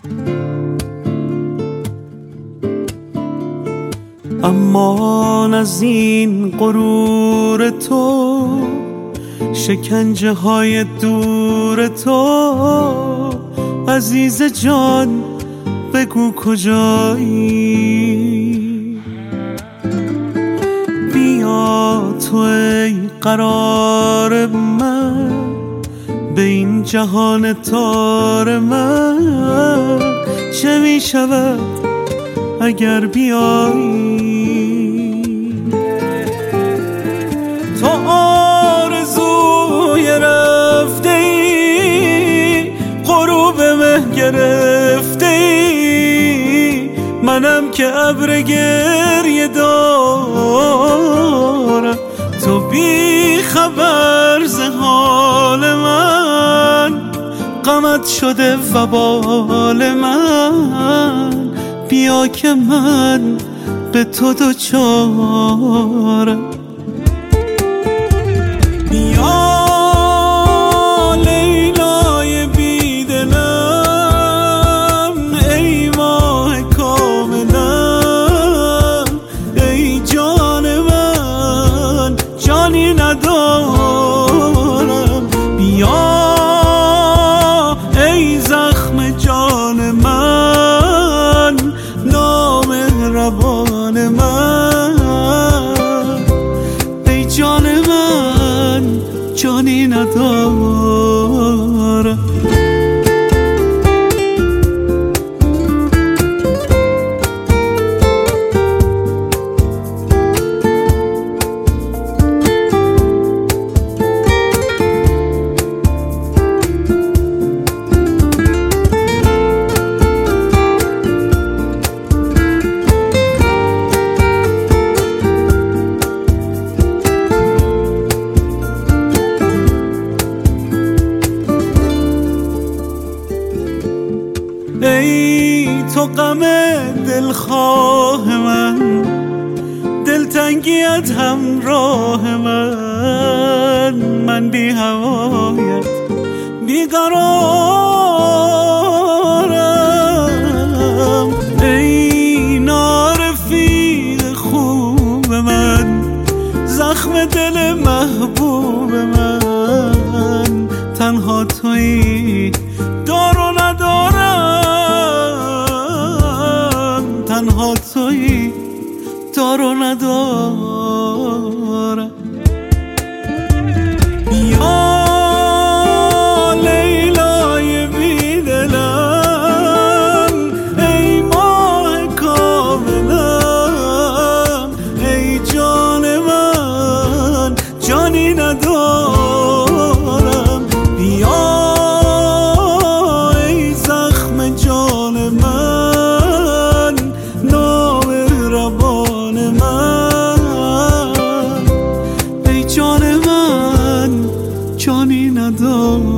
امان از این غرور تو، شکنجه های دور تو، عزیز جان بگو کجایی؟ بیا تو ای قرار من، به این جهان تار من چه می شود اگر بیایی؟ تو آرزوی رفته ای، غروب مه گرفته ای، منم که ابر گریه دارم، تو بی خبر ز حال من، غمت شده وبال من، بیا که من به تو دوچارم. بیا لیلای بیدلم، ای ماه کاملم، ای جان من جانی ندارم. بیا ای زخم جان من، نامهربان من، ای جان من جانی ندارم. ای تو غم دلخواه من، دلتنگیت همراه من بی هوایت بیقرارم. ای نارفیق خوب من، زخم دل محبوب من، تنها تویی دار و ندارم، تنها تویی دار و ندارم. بیا لیلای بیدلم، ای ماه کاملم، ای جان من جانی ندارم. بیا ای زخم جان من، نامهربان من، ای جان من جانی ندارم.